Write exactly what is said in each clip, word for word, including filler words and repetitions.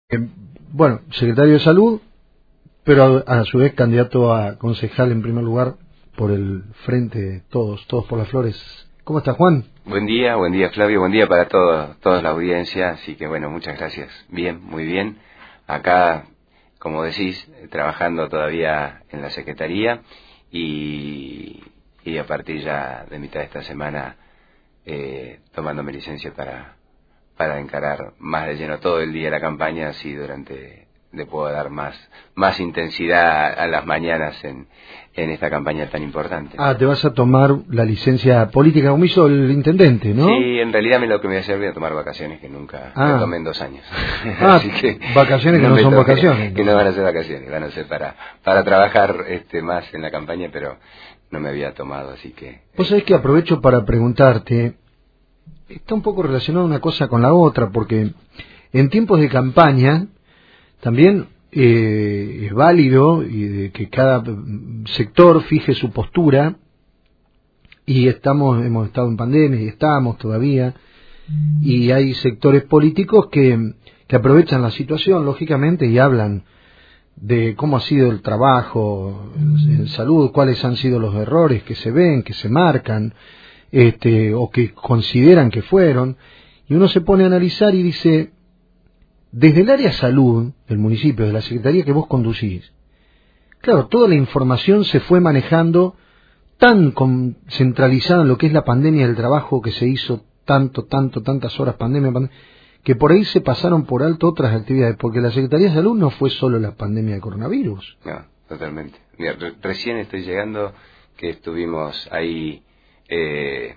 Eh, bueno, secretario de Salud, pero a, a su vez candidato a concejal en primer lugar por el Frente Todos, Todos por las Flores. ¿Cómo está, Juan? Buen día, buen día, Flavio, buen día para todo, toda la audiencia, así que bueno, muchas gracias. Bien, muy bien. Acá, como decís, trabajando todavía en la Secretaría y, y a partir ya de mitad de esta semana eh, tomándome licencia para, para encarar más de lleno todo el día la campaña, así durante le puedo dar más más intensidad a las mañanas en, en esta campaña tan importante. Ah, te vas a tomar la licencia política como hizo el intendente, ¿no? Sí, en realidad me lo que me voy a hacer voy a tomar vacaciones que nunca ah. me tomé en dos años. Ah, Así que vacaciones que no, no son toqué, vacaciones. Que no van a ser vacaciones, van a ser para para trabajar este más en la campaña, pero no me había tomado, así que... Vos sabés que aprovecho para preguntarte, está un poco relacionado una cosa con la otra, porque en tiempos de campaña también eh, es válido y de que cada sector fije su postura, y estamos hemos estado en pandemia y estamos todavía, y hay sectores políticos que, que aprovechan la situación, lógicamente, y hablan de cómo ha sido el trabajo en salud, cuáles han sido los errores que se ven, que se marcan, este, o que consideran que fueron, y uno se pone a analizar y dice, desde el área salud del municipio, de la secretaría que vos conducís, claro, toda la información se fue manejando tan con, centralizada en lo que es la pandemia del trabajo que se hizo tanto, tanto, tantas horas pandemia, pandemia, que por ahí se pasaron por alto otras actividades, porque la Secretaría de Salud no fue solo la pandemia de coronavirus. No, totalmente. Mira, re recién estoy llegando, que estuvimos ahí eh,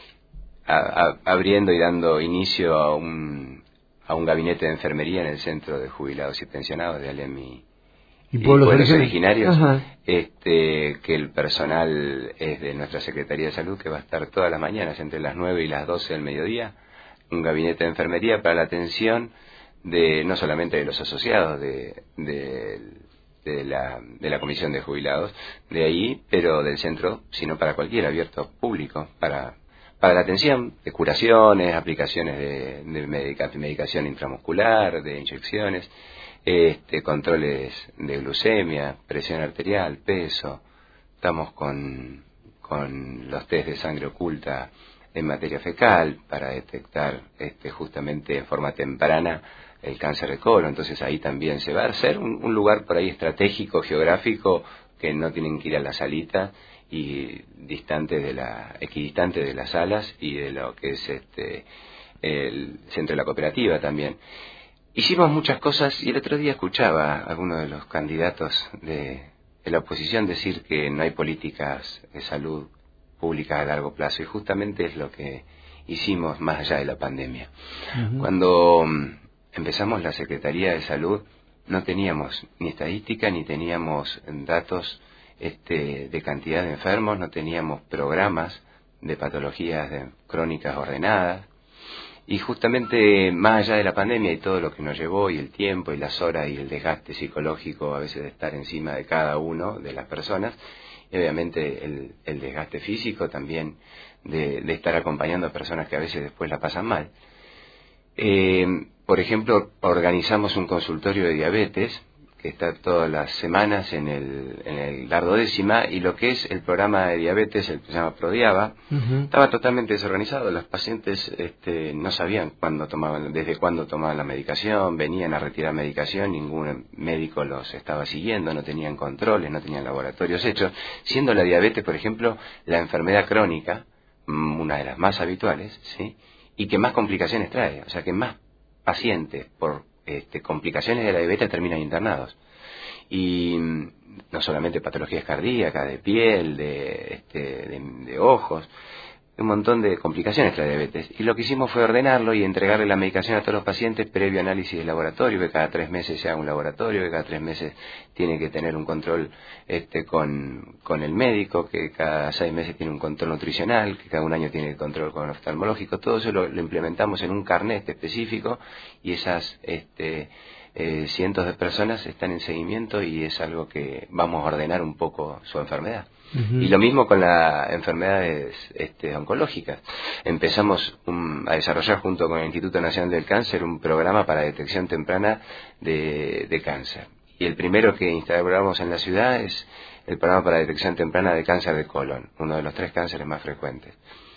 a, a, abriendo y dando inicio a un a un gabinete de enfermería en el Centro de Jubilados y Pensionados de Alem y, y pueblos, y pueblos originarios, originarios, este que el personal es de nuestra Secretaría de Salud, que va a estar todas las mañanas entre las nueve y las doce del mediodía, un gabinete de enfermería para la atención de no solamente de los asociados de, de, de, la, de la Comisión de Jubilados de ahí, pero del centro, sino para cualquier abierto público, para para la atención de curaciones, aplicaciones de, de medica, medicación intramuscular, de inyecciones, este, controles de glucemia, presión arterial, peso. Estamos con, con los test de sangre oculta en materia fecal para detectar este, justamente en forma temprana el cáncer de colon. Entonces ahí también se va a hacer un, un lugar por ahí estratégico, geográfico, que no tienen que ir a la salita y distante de la, equidistante de las salas y de lo que es este el centro de la cooperativa también. Hicimos muchas cosas y el otro día escuchaba a alguno de los candidatos de, de la oposición decir que no hay políticas de salud públicas a largo plazo, y justamente es lo que hicimos más allá de la pandemia. Uh-huh. Cuando um, empezamos la Secretaría de Salud no teníamos ni estadística ni teníamos datos este, de cantidad de enfermos, no teníamos programas de patologías de, crónicas ordenadas, y justamente más allá de la pandemia y todo lo que nos llevó y el tiempo y las horas y el desgaste psicológico a veces de estar encima de cada uno de las personas, y obviamente el, el desgaste físico también de, de estar acompañando a personas que a veces después la pasan mal. Eh, por ejemplo, organizamos un consultorio de diabetes que está todas las semanas en el, en el Lardo Décima, y lo que es el programa de diabetes, el que se llama Prodiaba, uh-huh. estaba totalmente desorganizado. Los pacientes este, no sabían cuándo tomaban, desde cuándo tomaban la medicación, venían a retirar medicación, ningún médico los estaba siguiendo, no tenían controles, no tenían laboratorios hechos, siendo la diabetes, por ejemplo, la enfermedad crónica, una de las más habituales, ¿sí?, y que más complicaciones trae, o sea que más pacientes por este, complicaciones de la diabetes terminan internados. Y no solamente patologías cardíacas, de piel, de, este, de, de ojos, un montón de complicaciones de la diabetes. Y lo que hicimos fue ordenarlo y entregarle la medicación a todos los pacientes previo análisis de laboratorio, que cada tres meses se haga un laboratorio, que cada tres meses tiene que tener un control este, con, con el médico, que cada seis meses tiene un control nutricional, que cada un año tiene el control con oftalmológico. Todo eso lo, lo implementamos en un carnet específico, y esas este, eh, cientos de personas están en seguimiento y es algo que vamos a ordenar un poco su enfermedad. Uh-huh. Y lo mismo con las enfermedades este, oncológicas. Empezamos um, a desarrollar junto con el Instituto Nacional del Cáncer un programa para detección temprana de, de cáncer. Y el primero que instauramos en la ciudad es el programa para detección temprana de cáncer de colon, uno de los tres cánceres más frecuentes.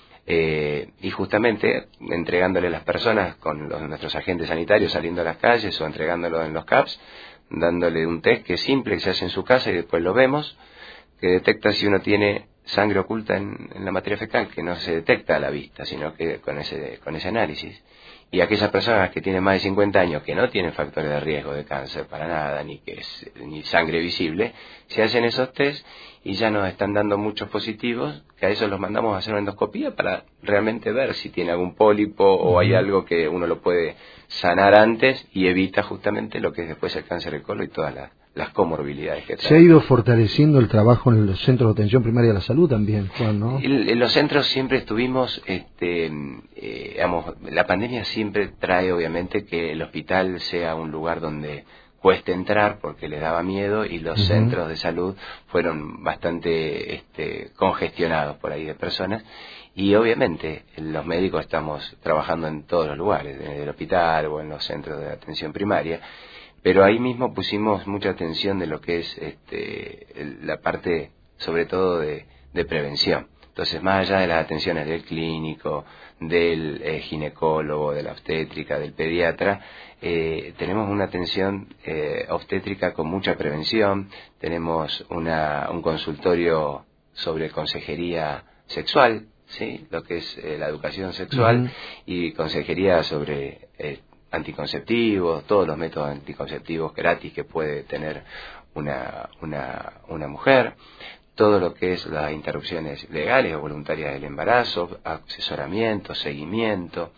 Eh, y justamente entregándole a las personas con los, nuestros agentes sanitarios saliendo a las calles o entregándolo en los C A Ps, dándole un test que es simple, que se hace en su casa y después lo vemos, que detecta si uno tiene sangre oculta en, en la materia fecal, que no se detecta a la vista, sino que con ese, con ese análisis. Y aquellas personas que tienen más de cincuenta años, que no tienen factores de riesgo de cáncer para nada, ni que es, ni sangre visible, se hacen esos test y ya nos están dando muchos positivos, que a esos los mandamos a hacer una endoscopía para realmente ver si tiene algún pólipo o hay algo que uno lo puede sanar antes y evita justamente lo que es después el cáncer de colon y todas las, las comorbilidades que trae. Se ha ido fortaleciendo el trabajo en los centros de atención primaria de la salud también, Juan, ¿no? En, en los centros siempre estuvimos, este, eh, digamos, la pandemia siempre trae obviamente que el hospital sea un lugar donde cueste entrar porque les daba miedo y los uh-huh. centros de salud fueron bastante este, congestionados por ahí de personas y obviamente los médicos estamos trabajando en todos los lugares, en el hospital o en los centros de atención primaria, pero ahí mismo pusimos mucha atención de lo que es este, la parte sobre todo de, de prevención. Entonces, más allá de las atenciones del clínico, del eh, ginecólogo, de la obstétrica, del pediatra, eh, tenemos una atención eh, obstétrica con mucha prevención, tenemos una, un consultorio sobre consejería sexual, ¿sí? Lo que es eh, la educación sexual, uh-huh. y consejería sobre eh, anticonceptivos, todos los métodos anticonceptivos gratis que puede tener una, una, una mujer. Todo lo que es las interrupciones legales o voluntarias del embarazo, asesoramiento, seguimiento,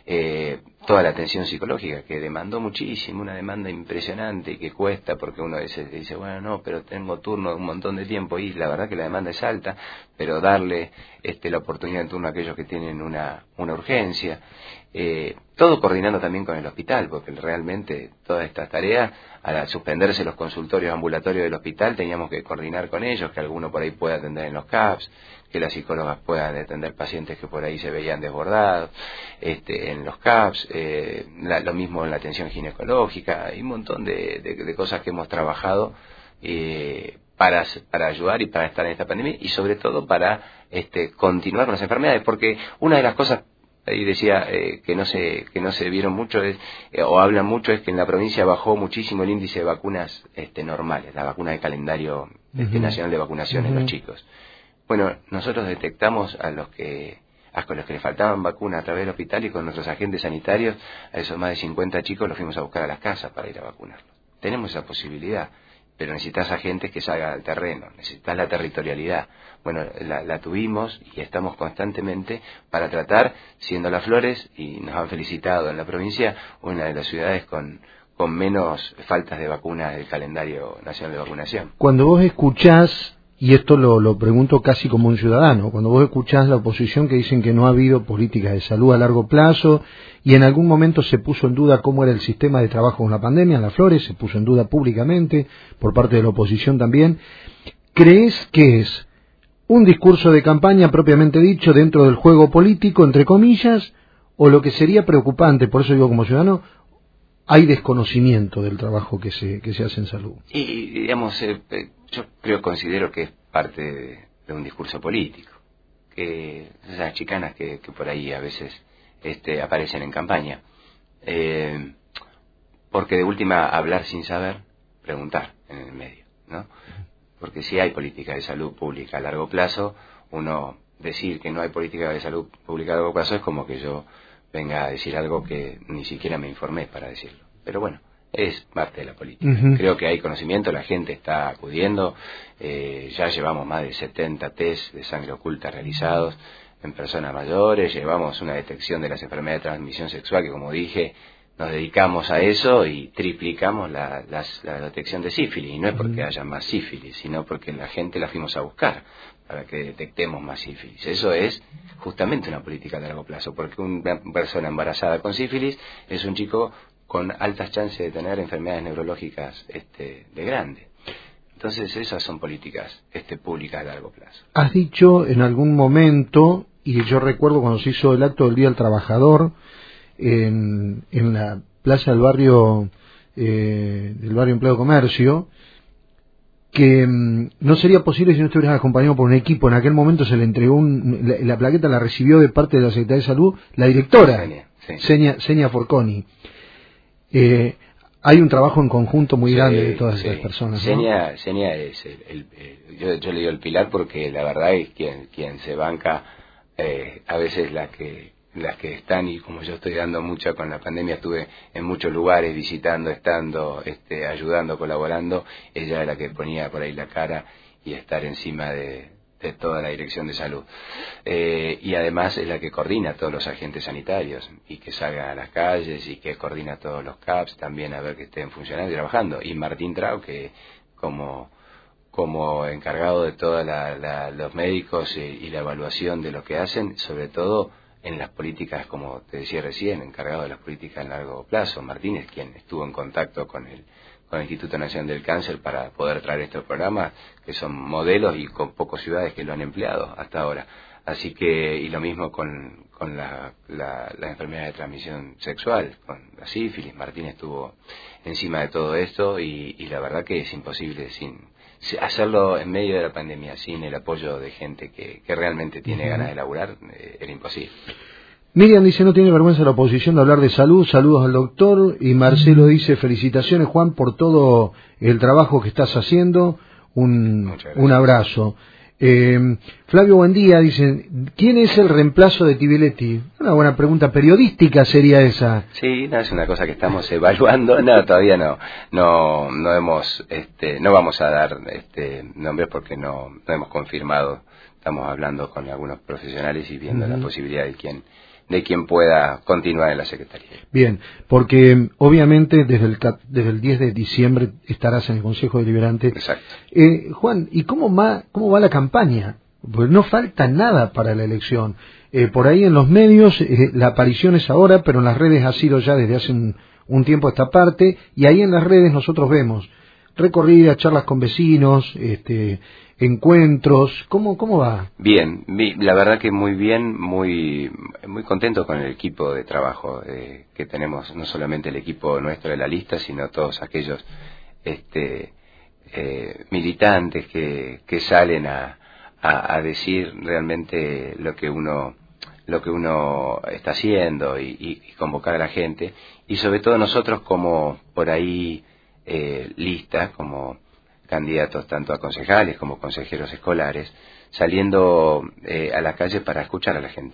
eh, toda la atención psicológica que demandó muchísimo, una demanda impresionante y que cuesta porque uno a veces dice, bueno, no, pero tengo turno de un montón de tiempo y la verdad que la demanda es alta, pero darle este, la oportunidad en turno a aquellos que tienen una, una urgencia. Eh, todo coordinando también con el hospital, porque realmente todas estas tareas, al suspenderse los consultorios ambulatorios del hospital, teníamos que coordinar con ellos, que alguno por ahí pueda atender en los C A Ps, que las psicólogas puedan atender pacientes que por ahí se veían desbordados este, en los C A Ps, eh, la, lo mismo en la atención ginecológica, hay un montón de, de, de cosas que hemos trabajado eh, para, para ayudar y para estar en esta pandemia y sobre todo para este, continuar con las enfermedades, porque una de las cosas ahí decía eh, que no se que no se vieron mucho es, eh, o hablan mucho es que en la provincia bajó muchísimo el índice de vacunas este, normales, la vacuna de calendario este, uh-huh. nacional de vacunación uh-huh. en los chicos. Bueno, nosotros detectamos a los que a los que les faltaban vacunas a través del hospital y con nuestros agentes sanitarios, a esos más de cincuenta chicos los fuimos a buscar a las casas para ir a vacunarlos. Tenemos esa posibilidad, pero necesitas agentes que salgan al terreno, necesitas la territorialidad. Bueno, la, la tuvimos y estamos constantemente para tratar, siendo Las Flores, y nos han felicitado en la provincia, una de las ciudades con, con menos faltas de vacunas del calendario nacional de vacunación. Cuando vos escuchás, y esto lo, lo pregunto casi como un ciudadano, cuando vos escuchás la oposición que dicen que no ha habido políticas de salud a largo plazo y en algún momento se puso en duda cómo era el sistema de trabajo con la pandemia en Las Flores, se puso en duda públicamente por parte de la oposición también, ¿crees que es un discurso de campaña propiamente dicho dentro del juego político, entre comillas, o lo que sería preocupante, por eso digo como ciudadano, hay desconocimiento del trabajo que se que se hace en salud? Y, digamos, eh, yo creo, considero que es parte de, de un discurso político, que esas chicanas que, que por ahí a veces este, aparecen en campaña, eh, porque de última hablar sin saber, preguntar en el medio, ¿no? Porque si hay política de salud pública a largo plazo, uno decir que no hay política de salud pública a largo plazo es como que yo venga a decir algo que ni siquiera me informé para decirlo. Pero bueno, es parte de la política. Uh-huh. Creo que hay conocimiento, la gente está acudiendo, eh, ya llevamos más de setenta test de sangre oculta realizados en personas mayores, llevamos una detección de las enfermedades de transmisión sexual que, como dije, nos dedicamos a eso y triplicamos la, la, la detección de sífilis, y no es porque haya más sífilis, sino porque la gente la fuimos a buscar para que detectemos más sífilis. Eso es justamente una política a largo plazo, porque una persona embarazada con sífilis es un chico con altas chances de tener enfermedades neurológicas este, de grande. Entonces esas son políticas este, públicas a largo plazo. Has dicho en algún momento, y yo recuerdo cuando se hizo el acto del Día del Trabajador en, en la plaza del barrio eh, del barrio Empleo Comercio, que mmm, no sería posible si no estuvieras acompañado por un equipo. En aquel momento se le entregó un, la, la plaqueta la recibió de parte de la Secretaría de Salud la directora Senia, sí. Senia, Senia Forconi. Eh, hay un trabajo en conjunto muy sí, grande de todas sí. estas personas, ¿no? Senia, Senia es el, el, el yo, yo le digo el pilar porque la verdad es quien quien se banca eh, a veces las que las que están, y como yo estoy dando mucha con la pandemia, estuve en muchos lugares visitando, estando, este, ayudando, colaborando. Ella es la que ponía por ahí la cara y estar encima de, de toda la dirección de salud. Eh, y además es la que coordina a todos los agentes sanitarios y que salgan a las calles y que coordina a todos los C A Ps también a ver que estén funcionando y trabajando. Y Martín Trau, que como como encargado de todos la, la, los médicos y, y la evaluación de lo que hacen, sobre todo en las políticas, como te decía recién, encargado de las políticas a largo plazo. Martín es quien estuvo en contacto con el, con el Instituto Nacional del Cáncer para poder traer estos programas, que son modelos y con pocas ciudades que lo han empleado hasta ahora. Así que, y lo mismo con, con la, la, la enfermedad de transmisión sexual, con la sífilis. Martín estuvo encima de todo esto y, y la verdad que es imposible sin hacerlo en medio de la pandemia sin el apoyo de gente que, que realmente tiene uh-huh. ganas de laburar. Eh, era imposible. Miriam dice: no tiene vergüenza la oposición de hablar de salud. Saludos al doctor. Y Marcelo dice: felicitaciones, Juan, por todo el trabajo que estás haciendo. Un, un abrazo. Eh, Flavio Buendía dice: ¿quién es el reemplazo de Tibiletti? Una buena pregunta periodística sería esa. Sí, no, es una cosa que estamos evaluando. No, todavía no, no, no hemos, este, no vamos a dar este nombres porque no, no hemos confirmado. Estamos hablando con algunos profesionales y viendo uh-huh. la posibilidad de quién, de quien pueda continuar en la Secretaría. Bien, porque obviamente desde el desde el diez de diciembre estarás en el Consejo Deliberante. Exacto. Eh, Juan, ¿y cómo va, cómo va la campaña? Pues no falta nada para la elección. Eh, por ahí en los medios eh, la aparición es ahora, pero en las redes ha sido ya desde hace un, un tiempo esta parte, y ahí en las redes nosotros vemos recorridas, charlas con vecinos, este, encuentros. ¿Cómo cómo va? Bien, la verdad que muy bien, muy muy contento con el equipo de trabajo eh, que tenemos, no solamente el equipo nuestro de la lista, sino todos aquellos este eh, militantes que, que salen a, a, a decir realmente lo que uno lo que uno está haciendo y, y, y convocar a la gente, y sobre todo nosotros como por ahí eh, lista, como candidatos tanto a concejales como consejeros escolares, saliendo eh, a la calle para escuchar a la gente.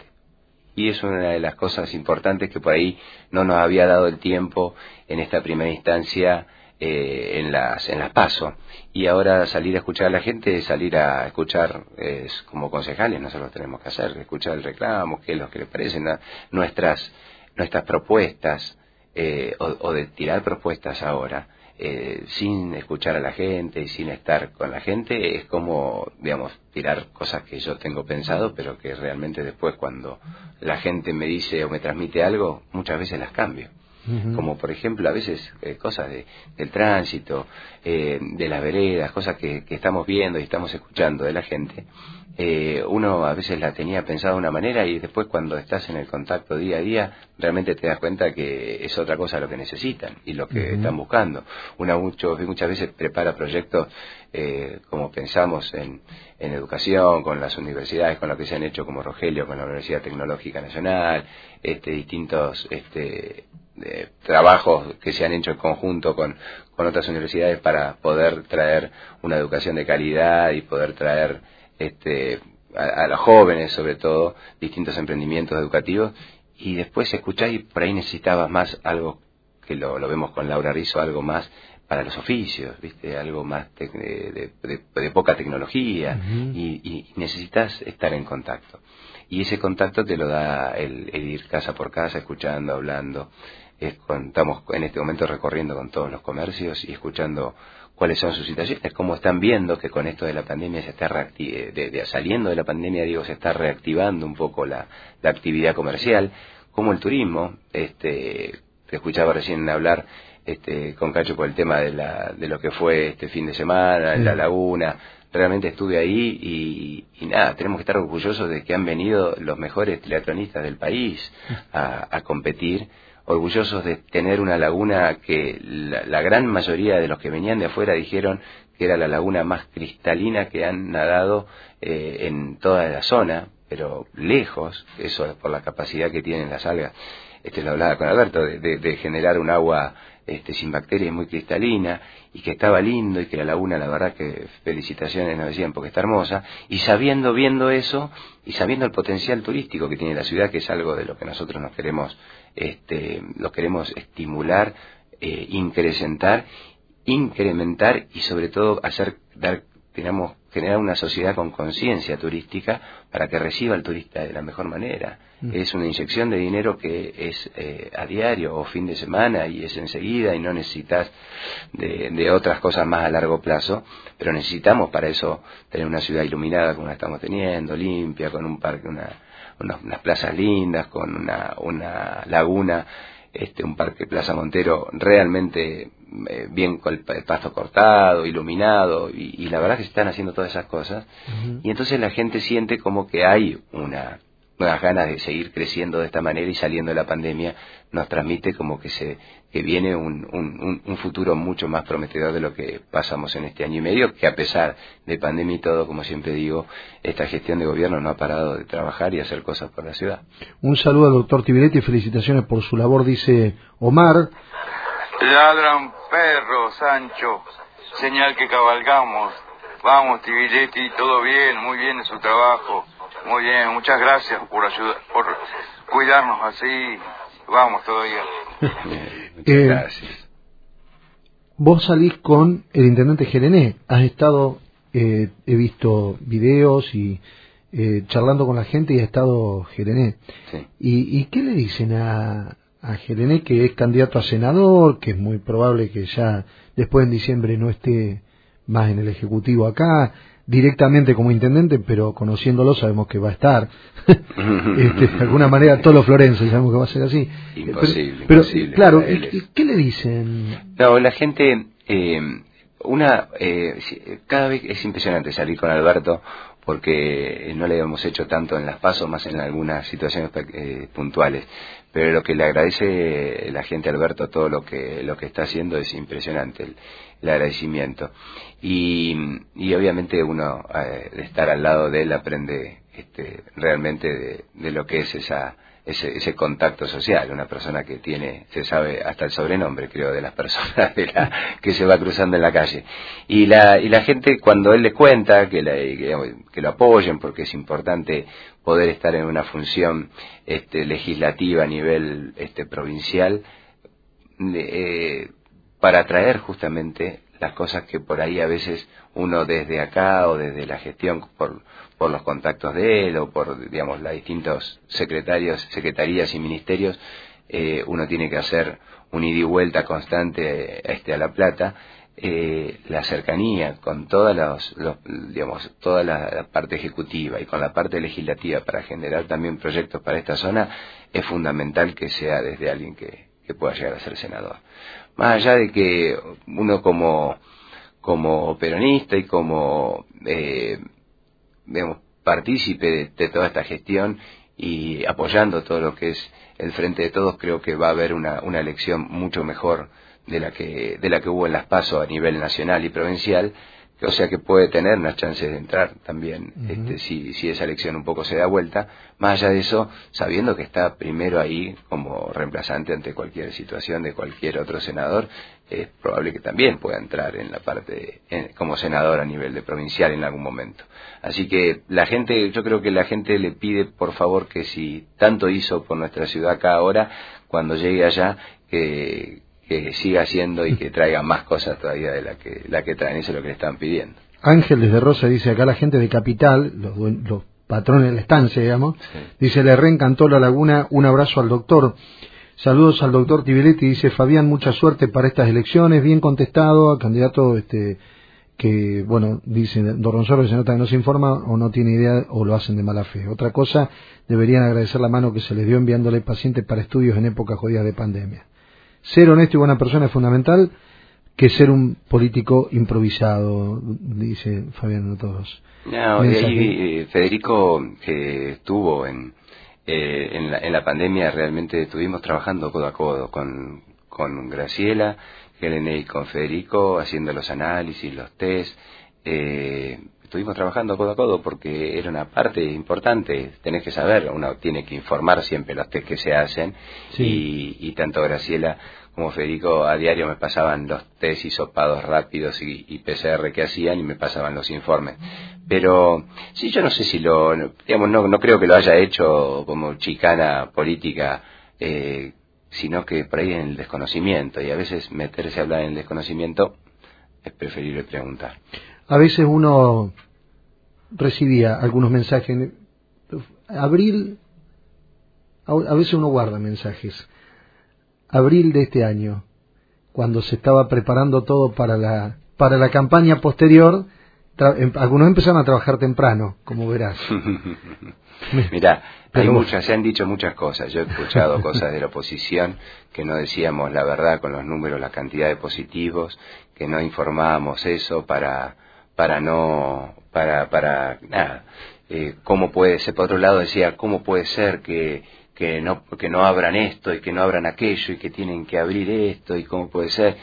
Y es una de las cosas importantes que por ahí no nos había dado el tiempo en esta primera instancia eh, en las en las PASO. Y ahora salir a escuchar a la gente, salir a escuchar eh, como concejales, nosotros tenemos que hacer, escuchar el reclamo, qué es lo que le parecen a nuestras, nuestras propuestas, eh, o, o de tirar propuestas ahora. Eh, sin escuchar a la gente y sin estar con la gente, es como, digamos, tirar cosas que yo tengo pensado, pero que realmente después cuando la gente me dice o me transmite algo, muchas veces las cambio. Uh-huh. Como por ejemplo a veces eh, cosas de, del tránsito, eh, de las veredas, cosas que, que estamos viendo y estamos escuchando de la gente. Eh, uno a veces la tenía pensada de una manera y después cuando estás en el contacto día a día realmente te das cuenta que es otra cosa lo que necesitan y lo que uh-huh. están buscando. Una mucho, muchas veces prepara proyectos eh, como pensamos en, en educación, con las universidades, con lo que se han hecho como Rogelio, con la Universidad Tecnológica Nacional, este, distintos este, de trabajos que se han hecho en conjunto con, con otras universidades para poder traer una educación de calidad y poder traer este a, a los jóvenes sobre todo distintos emprendimientos educativos, y después escuchás y por ahí necesitabas más algo que lo, lo vemos con Laura Rizzo, algo más para los oficios, viste, algo más de, de, de, de poca tecnología uh-huh. y, y necesitas estar en contacto, y ese contacto te lo da el, el ir casa por casa escuchando, hablando. Es con, estamos en este momento recorriendo con todos los comercios y escuchando cuáles son sus situaciones, cómo están viendo que con esto de la pandemia se está reacti- de, de, saliendo de la pandemia, digo, se está reactivando un poco la, la actividad comercial, como el turismo, este, te escuchaba recién hablar este, con Cacho por el tema de, la, de lo que fue este fin de semana, en la laguna. Realmente estuve ahí y, y nada, tenemos que estar orgullosos de que han venido los mejores triatlonistas del país a, a competir, orgullosos de tener una laguna que la, la gran mayoría de los que venían de afuera dijeron que era la laguna más cristalina que han nadado eh, en toda la zona, pero lejos, eso es por la capacidad que tienen las algas. Este, lo hablaba con Alberto, de, de, de generar un agua este, sin bacterias, muy cristalina, y que estaba lindo, y que la laguna, la verdad que felicitaciones nos decían porque está hermosa, y sabiendo, viendo eso, y sabiendo el potencial turístico que tiene la ciudad, que es algo de lo que nosotros nos queremos, este, lo queremos estimular, eh, incrementar, incrementar, y sobre todo hacer, dar, digamos, generar una sociedad con conciencia turística para que reciba al turista de la mejor manera. Mm. Es una inyección de dinero que es eh, a diario o fin de semana y es enseguida y no necesitas de, de otras cosas más a largo plazo, pero necesitamos para eso tener una ciudad iluminada como la estamos teniendo, limpia, con un parque, una, unas, unas plazas lindas, con una, una laguna, este, un parque Plaza Montero realmente eh, bien con el, el pasto cortado, iluminado, y, y la verdad que se están haciendo todas esas cosas. Uh-huh. Y entonces la gente siente como que hay una unas ganas de seguir creciendo de esta manera, y saliendo de la pandemia nos transmite como que se que viene un, un, un futuro mucho más prometedor de lo que pasamos en este año y medio, que a pesar de pandemia y todo, como siempre digo, esta gestión de gobierno no ha parado de trabajar y hacer cosas por la ciudad. Un saludo al doctor Tiberetti y felicitaciones por su labor, dice Omar. Ladran perros, Sancho, señal que cabalgamos. Vamos, Tiberetti, todo bien, muy bien en su trabajo. Muy bien, muchas gracias por ayudar, por cuidarnos así. Vamos todavía. Muchas eh, gracias. Vos salís con el intendente Gerené. Has estado, eh, he visto videos y eh, charlando con la gente, y ha estado Gerené. Sí. ¿Y, ¿Y qué le dicen a, a Gerené, que es candidato a senador, que es muy probable que ya después en diciembre no esté más en el Ejecutivo acá, directamente como intendente, pero conociéndolo sabemos que va a estar este, de alguna manera todos los florenses sabemos que va a ser así, imposible, pero, imposible, pero claro, ¿y, ¿qué le dicen? No, la gente eh, una eh, cada vez es impresionante salir con Alberto, porque no le hemos hecho tanto en las PASO, más en algunas situaciones eh, puntuales, pero lo que le agradece la gente a Alberto, todo lo que lo que está haciendo, es impresionante el, el agradecimiento, y, y obviamente uno eh, de estar al lado de él aprende este, realmente de, de lo que es esa ese, ese contacto social, una persona que tiene, se sabe hasta el sobrenombre, creo, de las personas de la, que se va cruzando en la calle, y la y la gente, cuando él les cuenta que, la, que, que lo apoyen, porque es importante poder estar en una función este, legislativa a nivel este, provincial, eh, para atraer justamente las cosas que por ahí a veces uno desde acá o desde la gestión, por por los contactos de él o por, digamos, los distintos secretarios, secretarías y ministerios, eh, uno tiene que hacer un ida y vuelta constante este, a La Plata. Eh, la cercanía con todas los, los digamos toda la, la parte ejecutiva y con la parte legislativa para generar también proyectos para esta zona, es fundamental que sea desde alguien que, que pueda llegar a ser senador. Más allá de que uno como como peronista y como eh, digamos, partícipe de, de toda esta gestión y apoyando todo lo que es el Frente de Todos, creo que va a haber una, una elección mucho mejor de la que de la que hubo en las PASO a nivel nacional y provincial, o sea que puede tener unas chances de entrar también, uh-huh. este, si, si esa elección un poco se da vuelta, más allá de eso, sabiendo que está primero ahí como reemplazante ante cualquier situación de cualquier otro senador, es probable que también pueda entrar en la parte en, como senador a nivel de provincial en algún momento. Así que la gente, yo creo que la gente le pide por favor que, si tanto hizo por nuestra ciudad acá ahora, cuando llegue allá, que que siga haciendo y que traiga más cosas todavía de la que la que traen. Eso es lo que le están pidiendo. Ángel desde Rosa dice, acá la gente de Capital, los, los patrones de la estancia, digamos, sí. Dice, le reencantó la laguna, un abrazo al doctor. Saludos al doctor Tiberetti, dice Fabián, mucha suerte para estas elecciones, bien contestado, al candidato este que, bueno, dice Don Ronsoro, que se nota que no se informa o no tiene idea o lo hacen de mala fe. Otra cosa, deberían agradecer la mano que se les dio enviándole pacientes para estudios en épocas jodidas de pandemia. ser honesto y buena persona es fundamental que ser un político improvisado, dice Fabián Todos. No, y ahí eh, Federico, que estuvo en, eh, en, la, en la pandemia, realmente estuvimos trabajando codo a codo con, con Graciela, Helena y con Federico, haciendo los análisis, los test. Eh, estuvimos trabajando codo a codo porque era una parte importante. Tenés que saber, uno tiene que informar siempre los test que se hacen. Sí. y, y tanto Graciela como Federico a diario me pasaban los test hisopados rápidos y, y P C R que hacían y me pasaban los informes. Pero sí, yo no sé si lo, digamos, no, no creo que lo haya hecho como chicana política, eh, sino que por ahí en el desconocimiento, y a veces meterse a hablar en el desconocimiento es preferible preguntar. A veces uno recibía algunos mensajes, abril, a veces uno guarda mensajes, abril de este año, cuando se estaba preparando todo para la para la campaña posterior, tra- algunos empezaron a trabajar temprano, como verás. Mirá, Pero... hay muchas, se han dicho muchas cosas. Yo he escuchado cosas de la oposición que no decíamos la verdad con los números, la cantidad de positivos, que no informábamos eso para para no para para nada. Eh, cómo puede ser, por otro lado decía, cómo puede ser que que no que no abran esto y que no abran aquello y que tienen que abrir esto y cómo puede ser.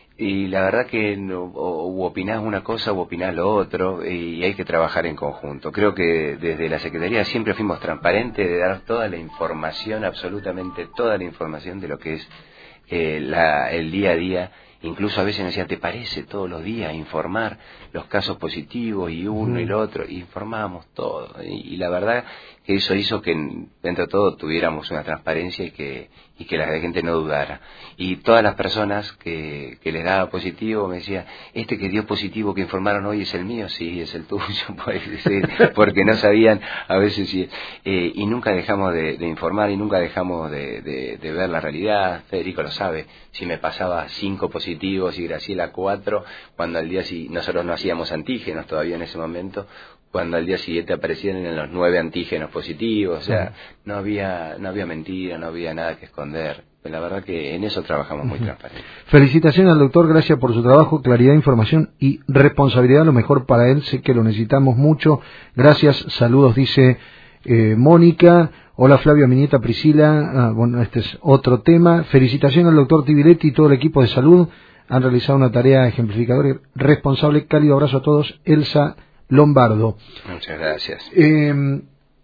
Y la verdad que no, o, o opinás una cosa o opinás lo otro, y hay que trabajar en conjunto. Creo que desde la Secretaría siempre fuimos transparentes de dar toda la información, absolutamente toda la información de lo que es eh, la, el día a día. Incluso a veces nos decían, ¿te parece todos los días informar los casos positivos y uno mm. y lo otro? Y informábamos todo. Y, y la verdad que eso hizo que dentro de todo tuviéramos una transparencia y que y que la gente no dudara. Y todas las personas que, que les daba positivo me decían, este que dio positivo que informaron hoy es el mío, sí, es el tuyo, puede decir, porque no sabían a veces si... Eh, y nunca dejamos de, de informar y nunca dejamos de, de, de ver la realidad. Federico lo sabe, si me pasaba cinco positivos y Graciela cuatro, cuando al día si nosotros no hacíamos antígenos todavía en ese momento, cuando al día siguiente aparecían en los nueve antígenos positivos, o sea, no había no había mentira, no había nada que esconder. La verdad que en eso trabajamos muy transparente. Felicitaciones al doctor, gracias por su trabajo, claridad, información y responsabilidad, lo mejor para él, sé que lo necesitamos mucho. Gracias, saludos, dice eh, Mónica. Hola Flavio, mi nieta Priscila. Ah, bueno, este es otro tema. Felicitaciones al doctor Tibiletti y todo el equipo de salud, han realizado una tarea ejemplificadora y responsable. Cálido abrazo a todos. Elsa Lombardo. Muchas gracias. Eh,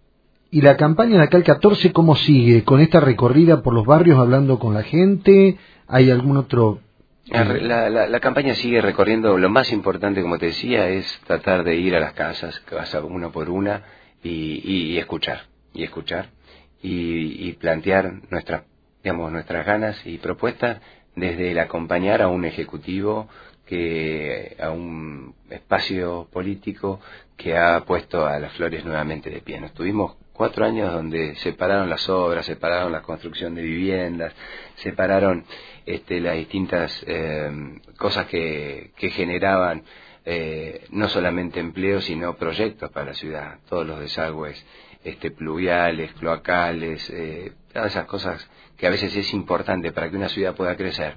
¿Y la campaña de acá el catorce cómo sigue? ¿Con esta recorrida por los barrios hablando con la gente? ¿Hay algún otro...? La, la, la, la campaña sigue recorriendo. Lo más importante, como te decía, es tratar de ir a las casas, que vas a una por una, y, y, y escuchar, y escuchar, y, y plantear nuestras, digamos, nuestras ganas y propuestas desde el acompañar a un ejecutivo, que a un espacio político que ha puesto a las Flores nuevamente de pie. Nos tuvimos cuatro años donde se pararon las obras, se pararon la construcción de viviendas, se pararon este, las distintas eh, cosas que, que generaban eh, no solamente empleo, sino proyectos para la ciudad, todos los desagües este, pluviales, cloacales, eh, todas esas cosas que a veces es importante para que una ciudad pueda crecer.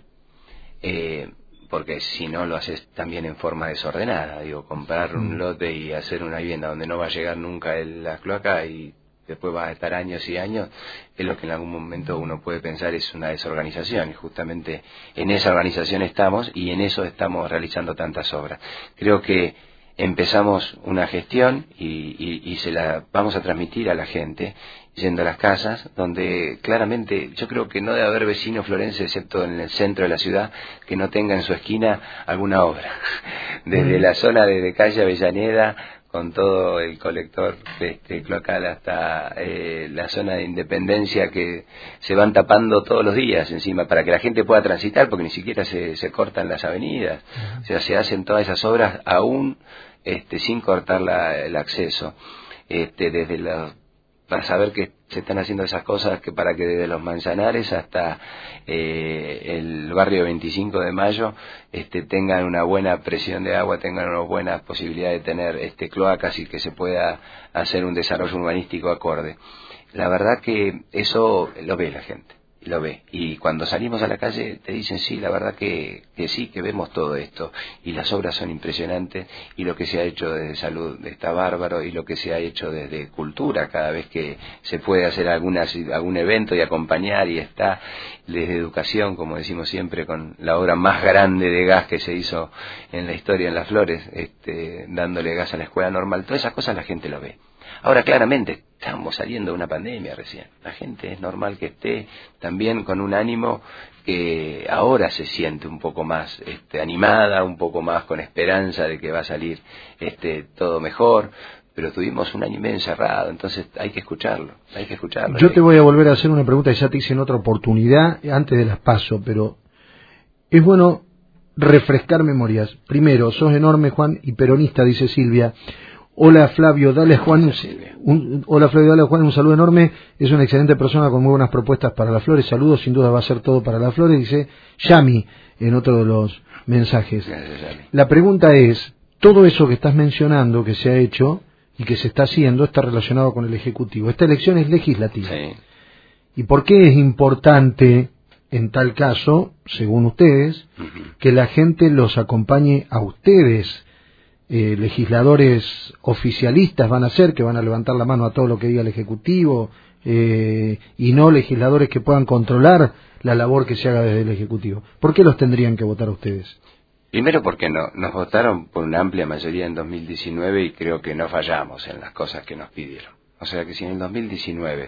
Eh, porque si no lo haces también en forma desordenada, digo, comprar un lote y hacer una vivienda donde no va a llegar nunca el, la cloaca y después va a estar años y años, es lo que en algún momento uno puede pensar es una desorganización, y justamente en esa organización estamos y en eso estamos realizando tantas obras. Creo que empezamos una gestión y, y, y se la vamos a transmitir a la gente, yendo a las casas, donde claramente yo creo que no debe haber vecino florense, excepto en el centro de la ciudad, que no tenga en su esquina alguna obra. Desde la zona de calle Avellaneda, con todo el colector este, cloacal, hasta eh, la zona de Independencia, que se van tapando todos los días encima para que la gente pueda transitar, porque ni siquiera se, se cortan las avenidas. Uh-huh. O sea, se hacen todas esas obras aún este, sin cortar la, el acceso. Este, desde los para saber que se están haciendo esas cosas, que para que desde los Manzanares hasta eh, el barrio veinticinco de mayo este, tengan una buena presión de agua, tengan una buena posibilidad de tener este, cloacas y que se pueda hacer un desarrollo urbanístico acorde. La verdad que eso lo ve la gente lo ve. Y cuando salimos a la calle te dicen, sí, la verdad que, que sí, que vemos todo esto. Y las obras son impresionantes, y lo que se ha hecho desde salud está bárbaro, y lo que se ha hecho desde cultura, cada vez que se puede hacer alguna, algún evento y acompañar, y está desde educación, como decimos siempre, con la obra más grande de gas que se hizo en la historia en Las Flores, este, dándole gas a la escuela normal. Todas esas cosas la gente lo ve. Ahora, claramente, estamos saliendo de una pandemia recién. La gente es normal que esté también con un ánimo que ahora se siente un poco más este, animada, un poco más con esperanza de que va a salir este, todo mejor. Pero tuvimos un año y medio encerrado, entonces hay que escucharlo, hay que escucharlo. Yo te voy a volver a hacer una pregunta que ya te hice en otra oportunidad, antes de las paso, pero es bueno refrescar memorias. Primero, sos enorme, Juan, y peronista, dice Silvia. Hola Flavio, dale Juan, un, hola Flavio, dale Juan, un saludo enorme, es una excelente persona con muy buenas propuestas para Las Flores, saludos, sin duda va a ser todo para Las Flores, dice Yami en otro de los mensajes. Gracias, Yami. La pregunta es, todo eso que estás mencionando, que se ha hecho y que se está haciendo, está relacionado con el Ejecutivo. Esta elección es legislativa. Sí. ¿Y por qué es importante, en tal caso, según ustedes, uh-huh. que la gente los acompañe a ustedes? Eh, legisladores oficialistas van a ser, que van a levantar la mano a todo lo que diga el Ejecutivo, eh, y no legisladores que puedan controlar la labor que se haga desde el Ejecutivo. ¿Por qué los tendrían que votar a ustedes? Primero porque no, nos votaron por una amplia mayoría en dos mil diecinueve y creo que no fallamos en las cosas que nos pidieron. O sea que si en el dos mil diecinueve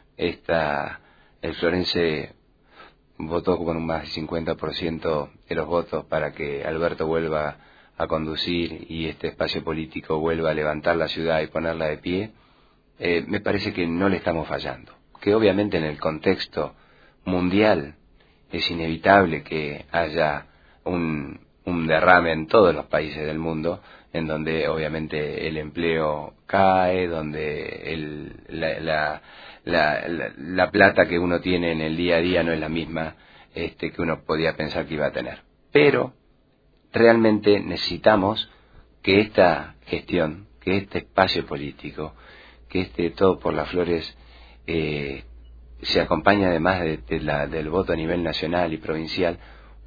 esta, el Florense votó con un más del cincuenta por ciento de los votos para que Alberto vuelva a conducir y este espacio político vuelva a levantar la ciudad y ponerla de pie, eh, me parece que no le estamos fallando. Que obviamente en el contexto mundial es inevitable que haya un, un derrame en todos los países del mundo, en donde obviamente el empleo cae, donde el, la, la, la, la, la plata que uno tiene en el día a día no es la misma este, que uno podía pensar que iba a tener. Pero realmente necesitamos que esta gestión, que este espacio político, que este Todo por Las Flores eh, se acompañe además de, de la, del voto a nivel nacional y provincial,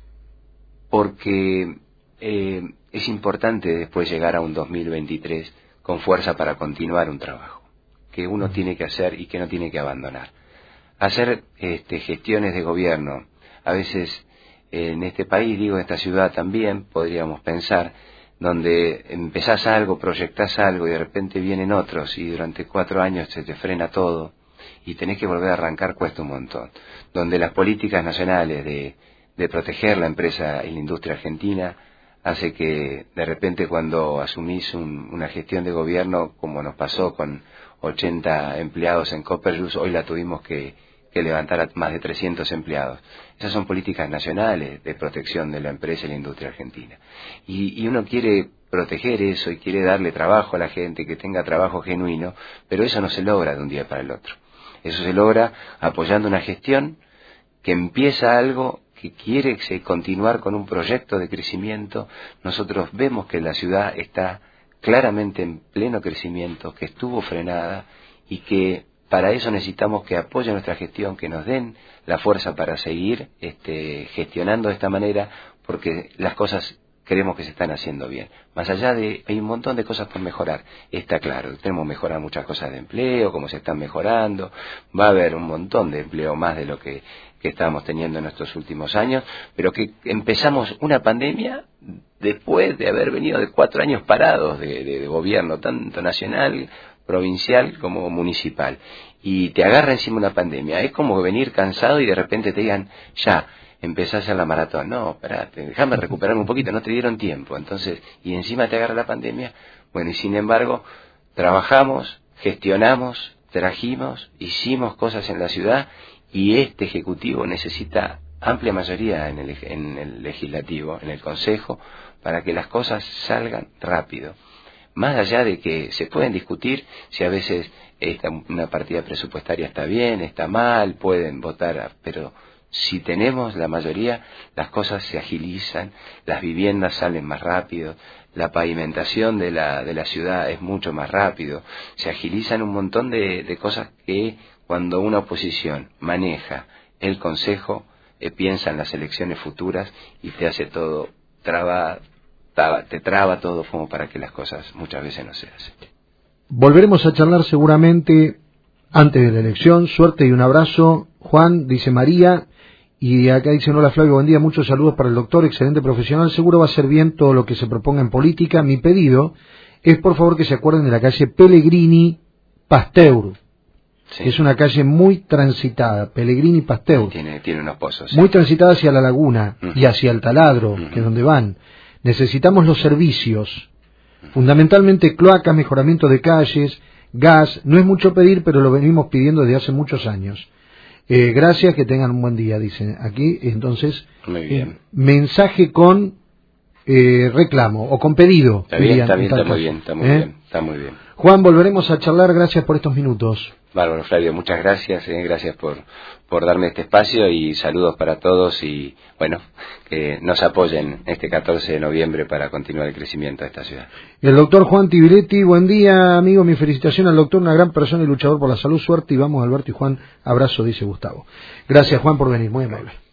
porque eh, es importante después llegar a un dos mil veintitrés con fuerza para continuar un trabajo que uno tiene que hacer y que no tiene que abandonar. Hacer este, gestiones de gobierno, a veces en este país, digo, en esta ciudad también, podríamos pensar, donde empezás algo, proyectás algo y de repente vienen otros y durante cuatro años se te frena todo y tenés que volver a arrancar, cuesta un montón. Donde las políticas nacionales de, de proteger la empresa y la industria argentina hace que de repente cuando asumís un, una gestión de gobierno, como nos pasó con ochenta empleados en Copperjus, hoy la tuvimos que que levantar a más de trescientos empleados. Esas son políticas nacionales de protección de la empresa y la industria argentina. Y, y uno quiere proteger eso y quiere darle trabajo a la gente, que tenga trabajo genuino, pero eso no se logra de un día para el otro. Eso se logra apoyando una gestión que empieza algo, que quiere continuar con un proyecto de crecimiento. Nosotros vemos que la ciudad está claramente en pleno crecimiento, que estuvo frenada y que para eso necesitamos que apoyen nuestra gestión, que nos den la fuerza para seguir este, gestionando de esta manera, porque las cosas creemos que se están haciendo bien. Más allá de, hay un montón de cosas por mejorar, está claro, tenemos que mejorar muchas cosas de empleo, cómo se están mejorando, va a haber un montón de empleo más de lo que, que estábamos teniendo en estos últimos años, pero que empezamos una pandemia después de haber venido de cuatro años parados de, de, de gobierno, tanto nacional, provincial como municipal, y te agarra encima una pandemia. Es como venir cansado y de repente te digan, ya, empezás a hacer la maratón. No, espérate, déjame recuperarme un poquito, no te dieron tiempo. Entonces, y encima te agarra la pandemia. Bueno, y sin embargo, trabajamos, gestionamos, trajimos, hicimos cosas en la ciudad, y este Ejecutivo necesita amplia mayoría en el, en el Legislativo, en el Consejo, para que las cosas salgan rápido. Más allá de que se pueden discutir si a veces esta, una partida presupuestaria está bien, está mal, pueden votar, pero si tenemos la mayoría, las cosas se agilizan, las viviendas salen más rápido, la pavimentación de la, de la ciudad es mucho más rápido, se agilizan un montón de, de cosas que cuando una oposición maneja el consejo eh, piensa en las elecciones futuras y te hace todo, traba, traba, te traba todo como para que las cosas muchas veces no se hacen. Volveremos a charlar seguramente antes de la elección. Suerte y un abrazo. Juan, dice María, y acá dice: hola Flavio, buen día, muchos saludos para el doctor, excelente profesional, seguro va a ser bien todo lo que se proponga en política. Mi pedido es por favor que se acuerden de la calle Pellegrini Pasteur. Sí. Es una calle muy transitada, Pellegrini Pasteur. Tiene, tiene unos pozos. Sí. Muy transitada hacia la laguna uh-huh. y hacia el taladro, uh-huh. que es donde van. Necesitamos los servicios, uh-huh. fundamentalmente cloacas, mejoramiento de calles, gas. No es mucho pedir, pero lo venimos pidiendo desde hace muchos años. Eh, gracias, que tengan un buen día, dicen aquí. Entonces, muy bien. Eh, mensaje con eh, reclamo o con pedido. Está bien, está bien, está muy bien, está muy ¿Eh? bien, está muy bien. Juan, volveremos a charlar. Gracias por estos minutos. Bárbaro, Flavio, muchas gracias, eh, gracias por, por darme este espacio y saludos para todos y, bueno, que nos apoyen este catorce de noviembre para continuar el crecimiento de esta ciudad. El doctor Juan Tibiletti, buen día, amigo, mi felicitación al doctor, una gran persona y luchador por la salud, suerte y vamos, Alberto y Juan, abrazo, dice Gustavo. Gracias, Juan, por venir, muy amable.